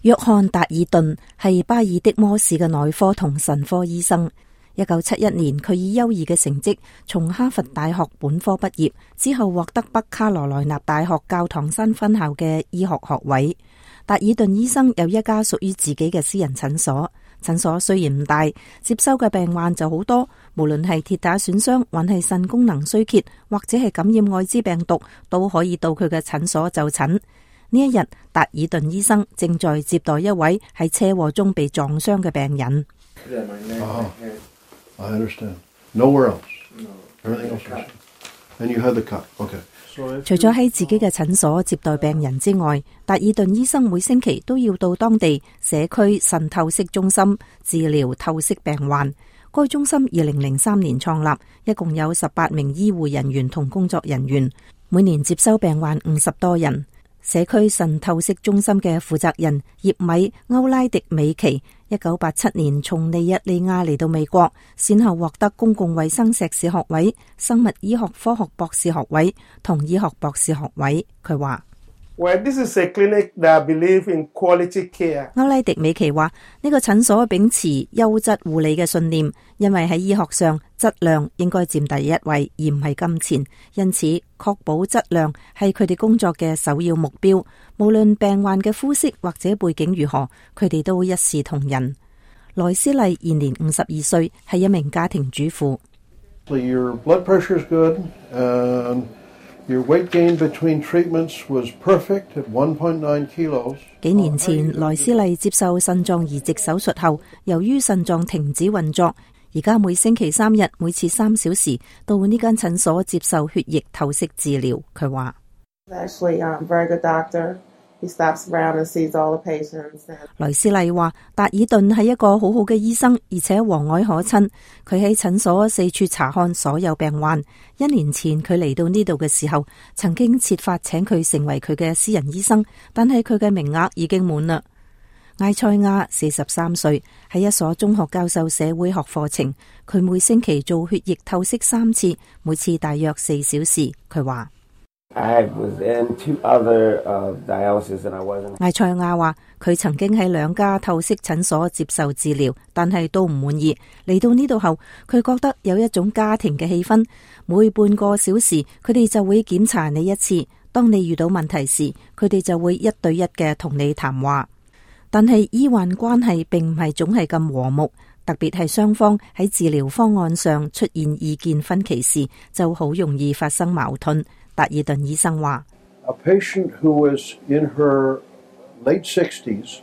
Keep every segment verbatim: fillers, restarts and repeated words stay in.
約翰達爾頓係巴爾的摩市嘅內科同腎科醫生。一九七一年，佢以優異嘅成績從哈佛大學本科畢業，之後獲得北卡羅來納大學教堂山分校嘅醫學學位。達爾頓醫生有一家屬於自己嘅私人診所，診所雖然唔大，接收嘅病患就好多，無論係跌打損傷，還係腎功能衰竭，或者係感染艾滋病毒，都可以到佢嘅診所就診。呢一日，達爾頓醫生正在接待一位喺車禍中被撞傷嘅病人。 Oh, I understand. Nowhere else. Everything else is. And you had the cut. Okay. 除咗喺自己嘅診所接待病人之外，達爾頓醫生每星期都要到當地社區腎透析中心治療透析病患。該中心二零零三年創立，一共有十八名醫護人員同工作人員，每年接收病患五十多人。社區腎透析中心嘅負責人葉米歐拉迪美奇，一九八七年從尼日利亞嚟到美國，先後獲得公共衛生碩士學位、生物醫學科學博士學位同醫學博士學位。佢話 Well, this is a clinic that believe in quality care. 歐拉迪美奇話：呢個診所秉持優質護理嘅信念，因為喺醫學上質量應該佔第一位，而唔係金錢。因此，確保質量係佢哋工作嘅首要目標。無論病患嘅膚色或者背景如何，佢哋都一視同仁。萊斯麗現年五十二歲，係一名家庭主婦。 Your blood pressure is good. Um, Your weight gain between treatments was perfect at one point nine kilos. 幾年前，萊斯麗接受腎臟移植手術後，由於腎臟停止運作，而家每星期三日，每次三小時到呢間診所接受血液透析治療。佢話萊斯麗話達爾頓係一個好好嘅醫生，而且和藹可親。佢喺診所四處查看所有病患。一年前佢嚟到呢度嘅時候，曾經設法請佢成為佢嘅私人醫生，但係佢嘅名額已經滿啦。埃塞亞四十三歲，喺一所中學教授社會學課程。佢每星期做血液透析三次，每次大約四小時。佢話 I was in two other, uh, dialysis and I wasn't. 艾塞亞話佢曾經喺兩家透析診所接受治療，但係都唔滿意。嚟到呢度後，佢覺得有一種家庭嘅氣氛。每半個小時，佢哋就會檢查你一次。當你遇到問題時，佢哋就會一對一嘅同你談話。但係醫患關係並唔係總係咁和睦，特別係雙方喺治療方案上出現意見分歧時，就好容易發生矛盾。達爾頓醫生話： A patient who was in her late sixties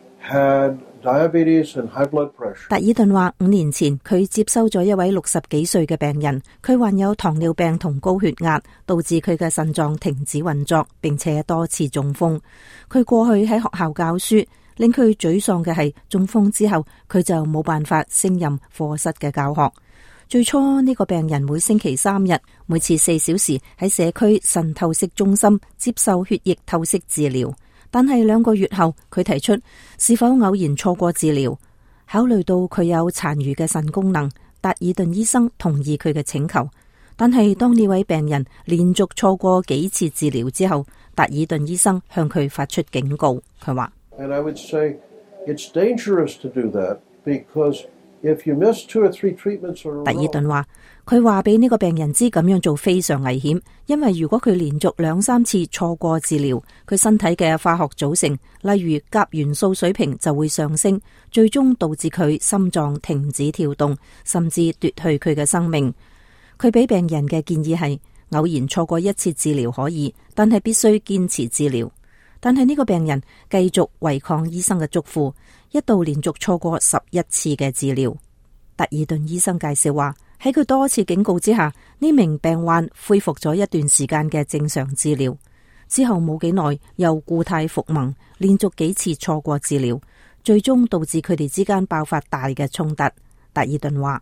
had diabetes and high blood pressure. 達爾頓話：五年前佢接收咗一位六十幾歲嘅病人，佢患有糖尿病同高血壓，導致佢嘅腎臟停止運作，並且多次中風。佢過去喺學校教書，令佢沮喪嘅係中風之後，佢就冇辦法勝任課室嘅教學。最初呢個病人每星期三日，每次四小時喺社區腎透析中心接受血液透析治療。但係兩個月後，佢提出是否偶然錯過治療。考慮到佢有殘餘嘅腎功能，達爾頓醫生同意佢嘅請求。但係當呢位病人連續錯過幾次治療之後，達爾頓醫生向佢發出警告。佢話 And I would say it's dangerous to do that because if you miss two or three treatments or 達爾頓話，佢話俾呢個病人知咁樣做非常危險，因為如果佢連續兩三次錯過治療，佢身體嘅化學組成，例如鉀元素水平就會上升，最終導致佢心臟停止跳動，甚至奪去佢嘅生命。佢俾病人嘅建議係，偶然錯過一次治療可以，但係必須堅持治療。但係呢個病人繼續違抗醫生嘅囑咐，一度連續錯過十一次嘅治療。達爾頓醫生介紹話，喺佢多次警告之下，呢名病患恢復咗一段時間嘅正常治療。之後冇幾耐又故態復萌，連續幾次錯過治療，最終導致佢哋之間爆發大嘅衝突。達爾頓話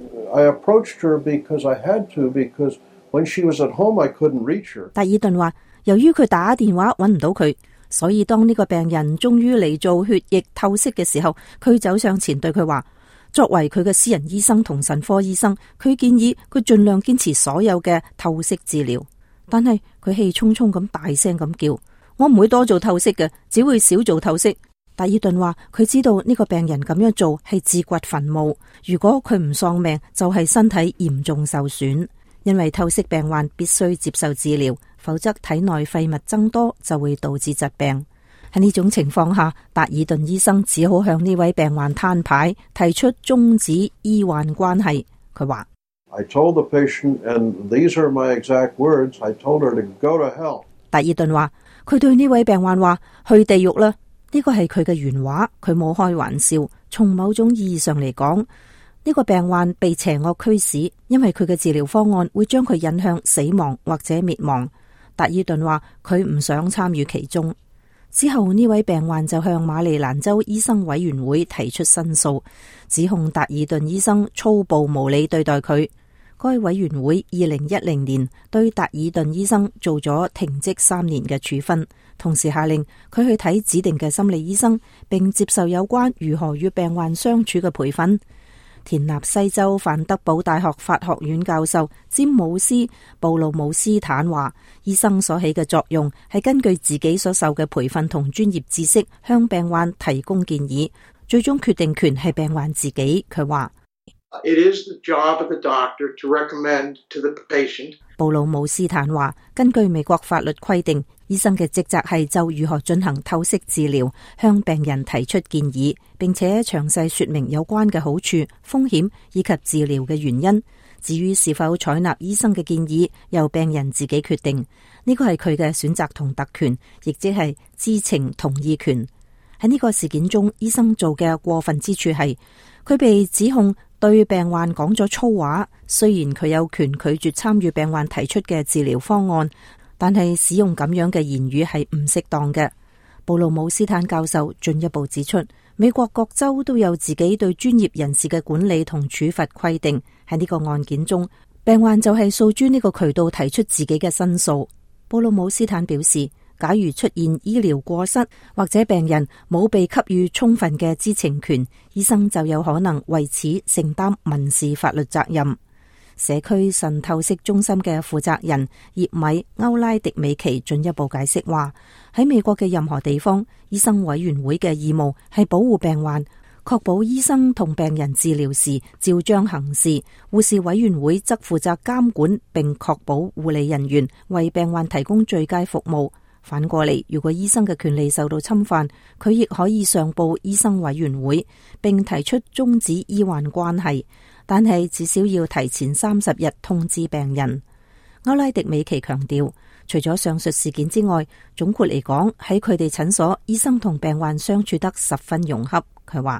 I approached her because I had to because when she was at home I couldn't reach her. 達爾頓話，由於佢打電話揾唔到佢，所以當呢個病人終於嚟做血液透析嘅時候，佢走上前對佢話，作為佢嘅私人醫生同腎科醫生，佢建議佢盡量堅持所有嘅透析治療。但係佢氣沖沖咁大聲咁叫，我唔會多做透析嘅，只會少做透析。 達爾頓話佢知道呢個病人咁樣做係自掘墳墓，如果佢唔喪命就係身體嚴重受損，因為透析病患必須接受治療，否則體內廢物增多就會導致疾病。喺呢種情況下，達爾頓醫生只好向呢位病患攤牌，提出終止醫患關係。佢話 I told the patient, and these are my exact words, I told her to go to hell. 達爾頓話佢對呢位病患話去地獄啦。呢個係佢嘅原話，佢冇開玩笑。從某種意義上嚟講，呢個病患被邪惡驅使，因為佢嘅治療方案會將佢引向死亡或者滅亡。達爾頓話佢唔想參與其中。之後呢位病患就向馬里蘭州醫生委員會提出申訴，指控達爾頓醫生粗暴無理對待佢。該委員會二零一零年對達爾頓醫生做咗停職三年嘅處分，同時下令佢去睇指定嘅心理醫生，並接受有關如何與病患相處嘅培訓。田納西州范德堡大學法學院教授詹姆斯布魯姆斯坦話，醫生所起嘅作用係根據自己所受嘅培訓同專業知識向病患提供建議，最終決定權係病患自己。佢話 It is the job of the doctor to recommend to the patient. 布魯姆斯坦話，根據美國法律規定，醫生嘅職責係就如何進行透析治療，向病人提出建議，並且詳細說明有關嘅好處、風險以及治療嘅原因。至於是否採納醫生嘅建議，由病人自己決定。呢個係佢嘅選擇同特權，亦即係知情同意權。喺呢個事件中，醫生做嘅過分之處係，佢被指控對病患講咗粗話。雖然佢有權拒絕參與病患提出嘅治療方案，但係使用咁樣嘅言語係唔適當嘅。布魯姆斯坦教授進一步指出，美國各州都有自己對專業人士嘅管理同處罰規定。喺呢個案件中，病患就係訴諸呢個渠道提出自己嘅申訴。布魯姆斯坦表示，假如出現醫療過失或者病人冇被給予充分嘅知情權，醫生就有可能為此承擔民事法律責任。社區腎透析中心嘅負責人葉米歐拉迪美奇進一步解釋話，喺美國嘅任何地方，醫生委員會嘅義務係保護病患，確保醫生同病人治療時照章行事。護士委員會則負責監管並確保護理人員為病患提供最佳服務。反過嚟，如果醫生嘅權利受到侵犯，佢亦可以上報醫生委員會，並提出終止醫患關係，但係至少要提前三十日通知病人。歐拉迪美奇強調，除咗上述事件之外，總括嚟講，喺佢哋診所，醫生同病患相處得十分融洽。佢話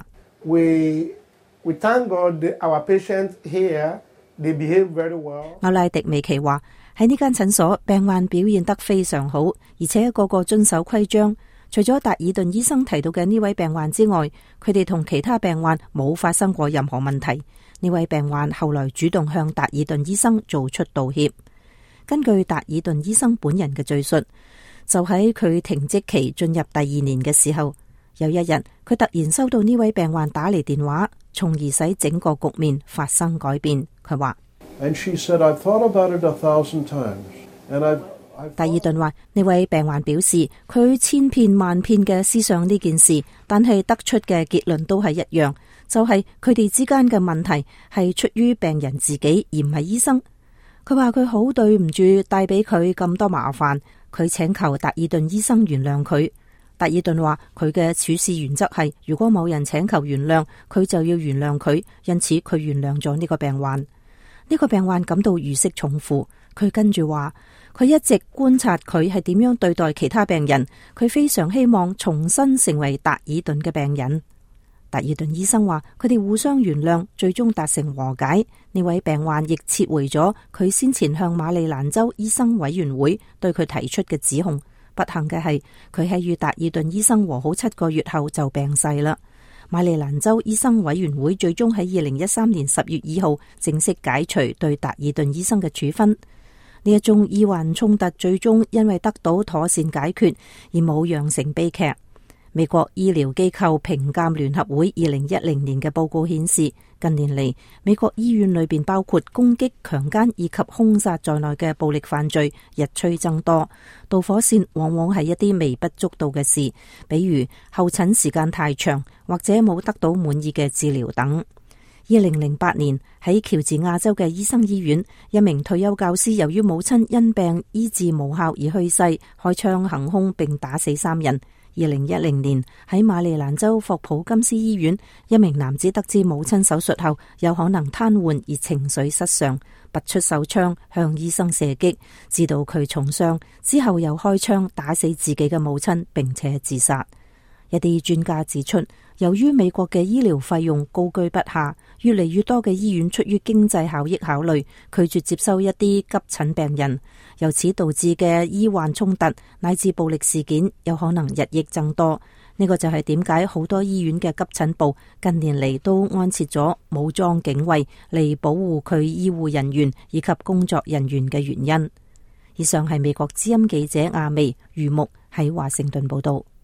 We we thank God that our patients here they behave very well. 歐拉迪美奇話，喺呢間診所，病患表現得非常好，而且個個遵守規章。除咗達爾頓醫生提到嘅呢位病患之外，佢哋同其他病患冇發生過任何問題。呢位病患後來主動向達爾頓醫生做出道歉。根據達爾頓醫生本人嘅敘述，就喺佢停職期進入第二年嘅時候，有一日佢突然收到呢位病患打嚟電話，從而使整個局面發生改變。佢話 And she said, I've thought about it a thousand times. And I've, I've 達爾頓話，呢位病患表示佢千遍萬遍嘅思想呢件事，但係得出嘅結論都係一樣，就係佢哋之間嘅問題係出於病人自己，而唔係醫生。佢話佢好對唔住帶俾佢咁多麻煩，佢請求達爾頓醫生原諒佢。達爾頓話佢嘅處事原則係，如果某人請求原諒，佢就要原諒佢，因此佢原諒咗呢個病患。呢個病患感到如釋重負，佢跟住話佢一直觀察佢係點樣對待其他病人，佢非常希望重新成為達爾頓嘅病人。達爾頓醫生話佢哋互相原諒，最終達成和解。呢位病患亦撤回咗佢先前向馬里蘭州醫生委員會對佢提出嘅指控。不幸嘅係，佢喺與達爾頓醫生和好七個月後就病逝啦。馬里蘭州醫生委員會最終喺二零一三年十月二號正式解除對達爾頓醫生嘅處分。呢一宗醫患衝突最終因為得到妥善解決而冇釀成悲劇。 美國醫療機構評鑑聯合會二零一零年嘅報告顯示，近年嚟美國醫院裏邊包括攻擊、強姦以及兇殺在內嘅暴力犯罪日趨增多。導火線往往係一啲微不足道嘅事，比如候診時間太長，或者冇得到滿意嘅治療等。二零零八年喺喬治亞州嘅醫生醫院，一名退休教師由於母親因病醫治無效而去世，開槍行兇並打死三人。二零一零年喺馬里蘭州霍普金斯醫院，一名男子得知母親手術後有可能癱瘓而情緒失常，拔出手槍向醫生射擊，致到佢重傷，之後又開槍打死自己嘅母親並且自殺。一啲專家指出，由於美國嘅醫療費用高居不下，越嚟越多嘅醫院出於經濟效益考慮，拒絕接收一啲急診病人，由此導致嘅醫患衝突乃至暴力事件有可能日益增多。呢個就係點解好多醫院嘅急診部近年嚟都安設咗武裝警衛嚟保護佢醫護人員以及工作人員嘅原因。以上係美國之音記者亞薇余木喺華盛頓報道。